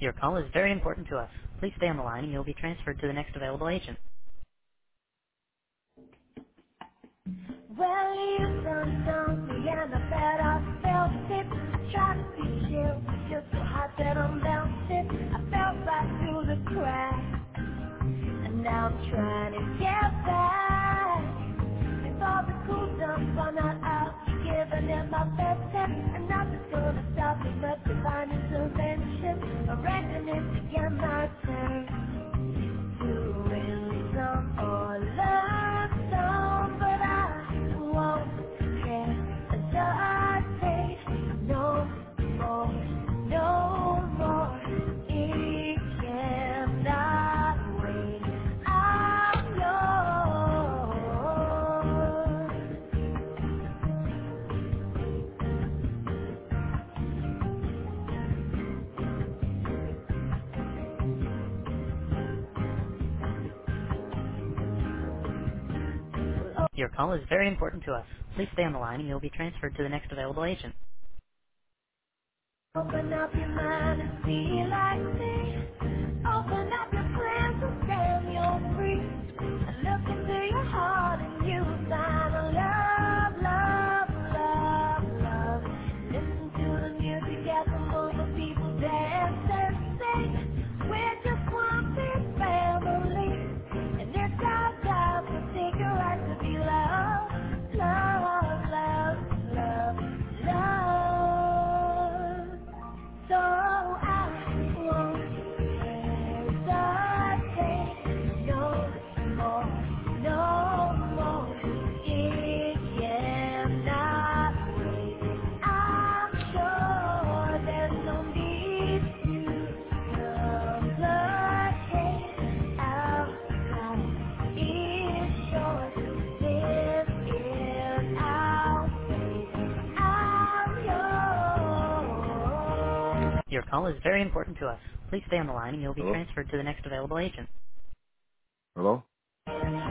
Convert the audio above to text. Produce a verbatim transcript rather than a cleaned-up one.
Your call is very important to us. Please stay on the line and you'll be transferred to the next available agent. Well, you done done me and I bet I felt it. Try to be chill, just so hot that I'm melted. I fell right through the cracks, and now I'm trying to get back. Before the cool done run out, I'll be giving it my best tip. And nothing's gonna stop me but divine intervention. I reckon it's again my turn to win some or learn some, but I won't hesitate no more, no more. It cannot wait. I'm yours. Your call is very important to us. Please stay on the line and you'll be transferred to the next available agent. Open up your mind and be like me. Open up your plans and stand you're free. And look into your heart and you find a love, love, love, love. Listen to the music as the moving people dance and sing. We're just one big family. And it's our job to take a right to be loved. Love, love, love, love. So I won't hesitate no more, no more. It cannot wait. I'm sure there's no need to complicate our time. It's short. This is our fate. I'm yours. Your call is very important to us. Please stay on the line and you'll be Hello? transferred to the next available agent. Hello?